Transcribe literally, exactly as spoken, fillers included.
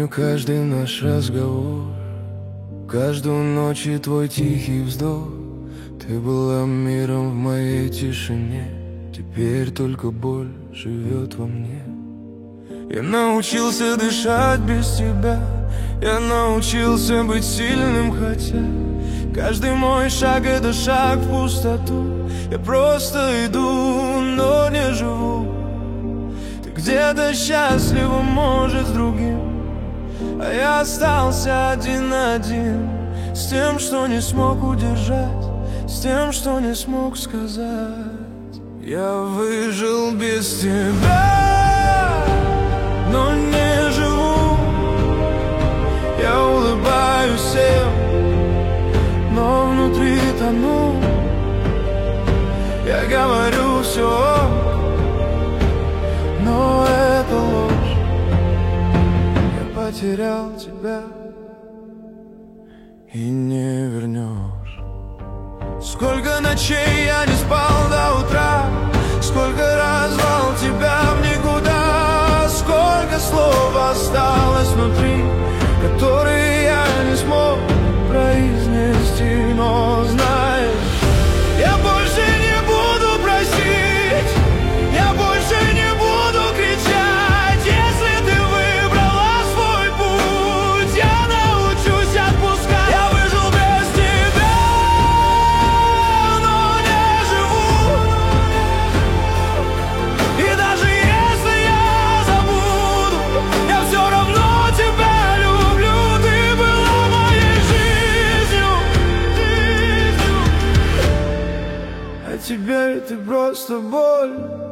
помню каждый наш разговор, каждую ночь и твой тихий вздох. Ты была миром в моей тишине, теперь только боль живет во мне. Я научился дышать без тебя, я научился быть сильным, хотя каждый мой шаг — это шаг в пустоту. Я просто иду, но не живу. Ты где-то счастлива, может, с другим, а я остался один на один с тем, что не смог удержать, с тем, что не смог сказать. Я выжил без тебя, но не живу. Я улыбаюсь всем, но внутри тону. Я говорю все, но это ложь. Я потерял тебя и не вернешь. Сколько ночей я не спал до утра, сколько раз звал тебя в никуда, сколько слов осталось внутри, которые я не смог произнести. Но знаешь, я больше не буду просить, я больше не буду кричать. Если ты выбрала свой путь, я научусь отпускать. Я выжил без тебя, но не живу. И даже если я забуду, я все равно тебя люблю. Ты была моей жизнью, жизнью. А теперь ты просто боль.